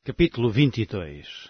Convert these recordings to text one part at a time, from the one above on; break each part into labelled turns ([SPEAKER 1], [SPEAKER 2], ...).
[SPEAKER 1] Capítulo 22.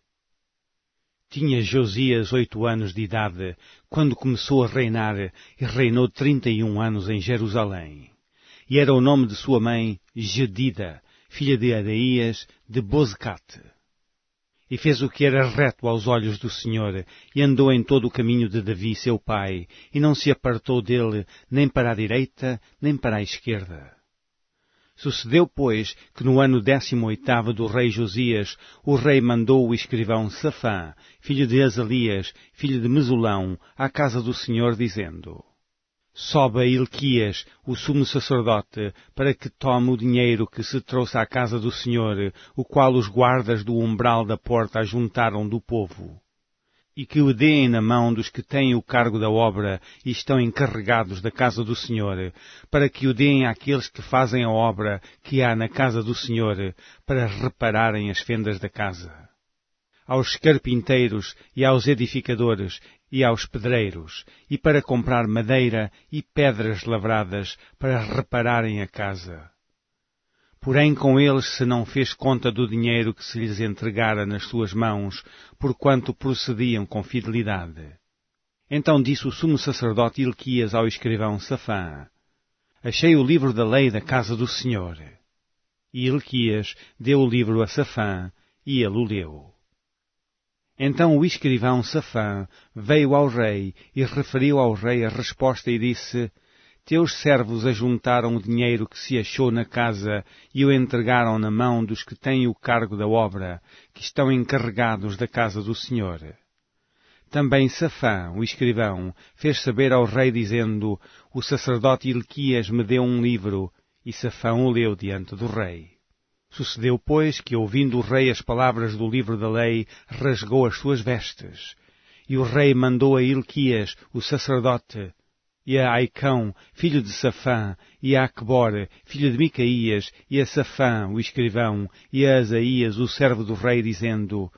[SPEAKER 1] Tinha Josias 8 anos de idade, quando começou a reinar, e reinou 31 anos em Jerusalém. E era o nome de sua mãe Jedida, filha de Adaías, de Bozecate. E fez o que era reto aos olhos do Senhor, e andou em todo o caminho de Davi, seu pai, e não se apartou dele, nem para a direita, nem para a esquerda. Sucedeu, pois, que no ano 18º do rei Josias, o rei mandou o escrivão Safã, filho de Azalias, filho de Mesulão, à casa do Senhor, dizendo: Sobe a Hilquias, o sumo sacerdote, para que tome o dinheiro que se trouxe à casa do Senhor, o qual os guardas do umbral da porta ajuntaram do povo, e que o deem na mão dos que têm o cargo da obra e estão encarregados da casa do Senhor, para que o deem àqueles que fazem a obra que há na casa do Senhor, para repararem as fendas da casa. Aos carpinteiros e aos edificadores e aos pedreiros, e para comprar madeira e pedras lavradas para repararem a casa. Porém com eles se não fez conta do dinheiro que se lhes entregara nas suas mãos, porquanto procediam com fidelidade. Então disse o sumo sacerdote Hilquias ao escrivão Safã: Achei o livro da lei da casa do Senhor. E Hilquias deu o livro a Safã, e ele o leu. Então o escrivão Safã veio ao rei e referiu ao rei a resposta e disse: Teus servos ajuntaram o dinheiro que se achou na casa e o entregaram na mão dos que têm o cargo da obra, que estão encarregados da casa do Senhor. Também Safã, o escrivão, fez saber ao rei dizendo: O sacerdote Hilquias me deu um livro, e Safã o leu diante do rei. Sucedeu, pois, que, ouvindo o rei as palavras do livro da lei, rasgou as suas vestes. E o rei mandou a Hilquias, o sacerdote, e a Aicão, filho de Safã, e a Aqubor, filho de Micaías, e a Safã, o escrivão, e a Asaías, o servo do rei, dizendo: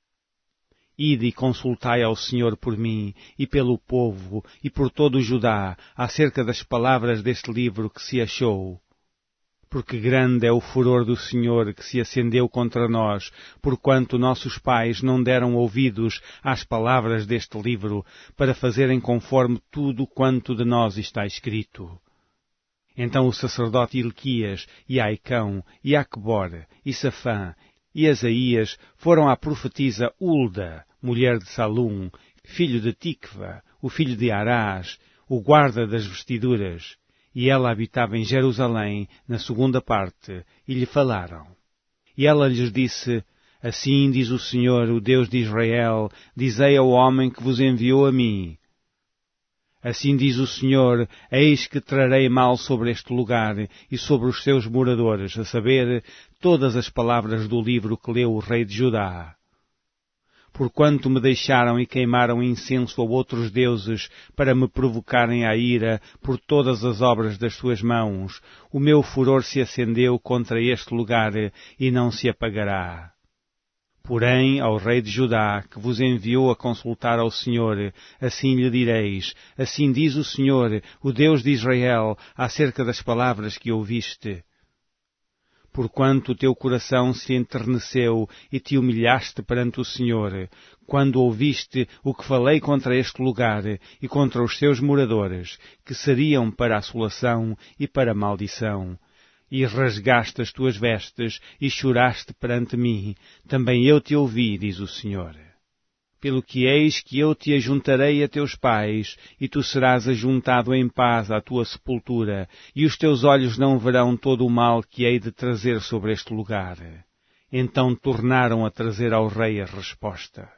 [SPEAKER 1] Ide e consultai ao Senhor por mim, e pelo povo, e por todo o Judá, acerca das palavras deste livro que se achou. Porque grande é o furor do Senhor que se acendeu contra nós, porquanto nossos pais não deram ouvidos às palavras deste livro, para fazerem conforme tudo quanto de nós está escrito. Então o sacerdote Hilquias, e Aicão, e Aqubor, e Safã, e Asaías foram à profetisa Hulda, mulher de Salum, filho de Tikva, o filho de Arás, o guarda das vestiduras, e ela habitava em Jerusalém, na segunda parte, e lhe falaram. E ela lhes disse: Assim diz o Senhor, o Deus de Israel, dizei ao homem que vos enviou a mim. Assim diz o Senhor, eis que trarei mal sobre este lugar e sobre os seus moradores, a saber, todas as palavras do livro que leu o rei de Judá. Porquanto me deixaram e queimaram incenso a outros deuses para me provocarem à ira por todas as obras das suas mãos, o meu furor se acendeu contra este lugar e não se apagará. Porém, ao rei de Judá, que vos enviou a consultar ao Senhor, assim lhe direis: Assim diz o Senhor, o Deus de Israel, acerca das palavras que ouviste. Porquanto o teu coração se enterneceu e te humilhaste perante o Senhor, quando ouviste o que falei contra este lugar e contra os seus moradores, que seriam para a assolação e para a maldição, e rasgaste as tuas vestes e choraste perante mim, também eu te ouvi, diz o Senhor. Pelo que eis que eu te ajuntarei a teus pais, e tu serás ajuntado em paz à tua sepultura, e os teus olhos não verão todo o mal que hei de trazer sobre este lugar. Então tornaram a trazer ao rei a resposta.